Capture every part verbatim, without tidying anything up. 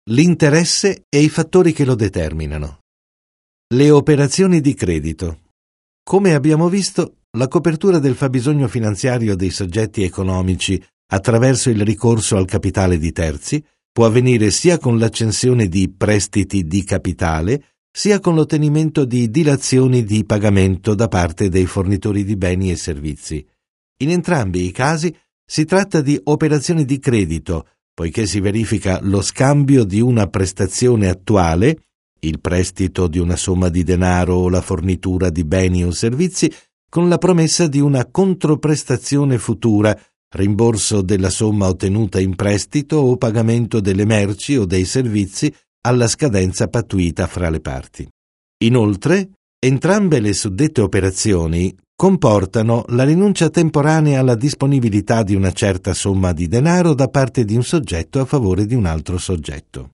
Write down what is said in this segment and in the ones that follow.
L'interesse e i fattori che lo determinano. Le operazioni di credito. Come abbiamo visto, la copertura del fabbisogno finanziario dei soggetti economici attraverso il ricorso al capitale di terzi può avvenire sia con l'accensione di prestiti di capitale, sia con l'ottenimento di dilazioni di pagamento da parte dei fornitori di beni e servizi. In entrambi i casi si tratta di operazioni di credito, poiché si verifica lo scambio di una prestazione attuale, il prestito di una somma di denaro o la fornitura di beni o servizi, con la promessa di una controprestazione futura, rimborso della somma ottenuta in prestito o pagamento delle merci o dei servizi alla scadenza pattuita fra le parti. Inoltre, entrambe le suddette operazioni comportano la rinuncia temporanea alla disponibilità di una certa somma di denaro da parte di un soggetto a favore di un altro soggetto.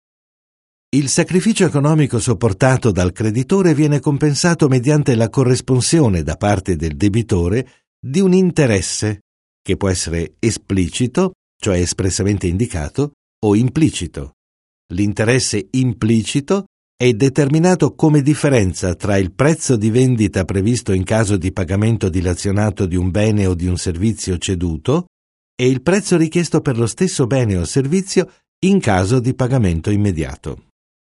Il sacrificio economico sopportato dal creditore viene compensato mediante la corresponsione da parte del debitore di un interesse, che può essere esplicito, cioè espressamente indicato, o implicito. L'interesse implicito è determinato come differenza tra il prezzo di vendita previsto in caso di pagamento dilazionato di un bene o di un servizio ceduto e il prezzo richiesto per lo stesso bene o servizio in caso di pagamento immediato.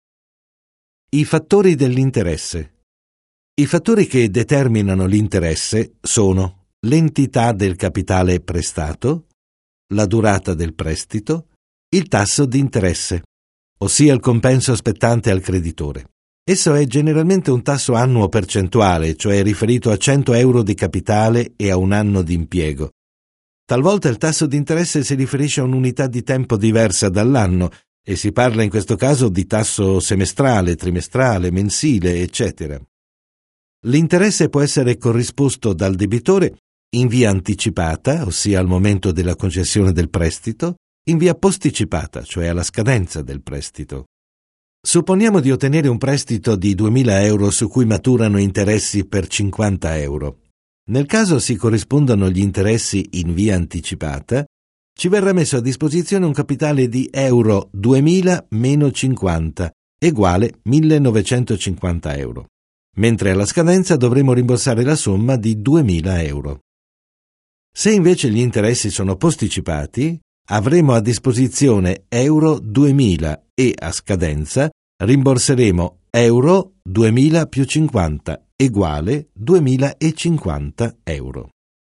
I fattori dell'interesse. I fattori che determinano l'interesse sono l'entità del capitale prestato, la durata del prestito, il tasso di interesse, ossia il compenso spettante al creditore. Esso è generalmente un tasso annuo percentuale, cioè riferito a cento euro di capitale e a un anno di impiego. Talvolta il tasso di interesse si riferisce a un'unità di tempo diversa dall'anno e si parla in questo caso di tasso semestrale, trimestrale, mensile, eccetera. L'interesse può essere corrisposto dal debitore in via anticipata, ossia al momento della concessione del prestito, in via posticipata, cioè alla scadenza del prestito. Supponiamo di ottenere un prestito di duemila euro su cui maturano interessi per cinquanta euro. Nel caso si corrispondano gli interessi in via anticipata, ci verrà messo a disposizione un capitale di euro duemila meno cinquanta, uguale millenovecentocinquanta euro, mentre alla scadenza dovremo rimborsare la somma di duemila euro. Se invece gli interessi sono posticipati, avremo a disposizione euro duemila e a scadenza rimborseremo euro duemila più cinquanta, uguale duemilacinquanta euro.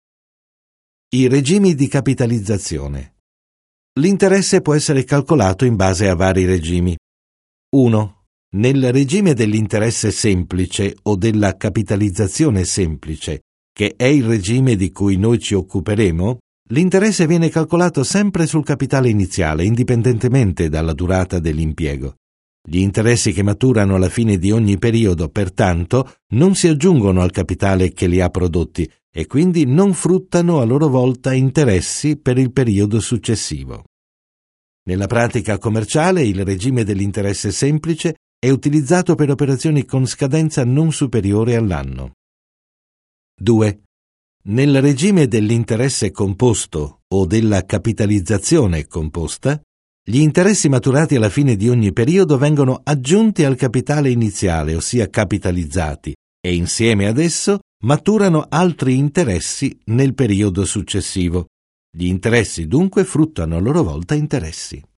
I regimi di capitalizzazione. L'interesse può essere calcolato in base a vari regimi. uno. Nel regime dell'interesse semplice o della capitalizzazione semplice, che è il regime di cui noi ci occuperemo, l'interesse viene calcolato sempre sul capitale iniziale, indipendentemente dalla durata dell'impiego. Gli interessi che maturano alla fine di ogni periodo, pertanto, non si aggiungono al capitale che li ha prodotti e quindi non fruttano a loro volta interessi per il periodo successivo. Nella pratica commerciale, il regime dell'interesse semplice è utilizzato per operazioni con scadenza non superiore all'anno. due. Nel regime dell'interesse composto o della capitalizzazione composta, gli interessi maturati alla fine di ogni periodo vengono aggiunti al capitale iniziale, ossia capitalizzati, e insieme ad esso maturano altri interessi nel periodo successivo. Gli interessi dunque fruttano a loro volta interessi.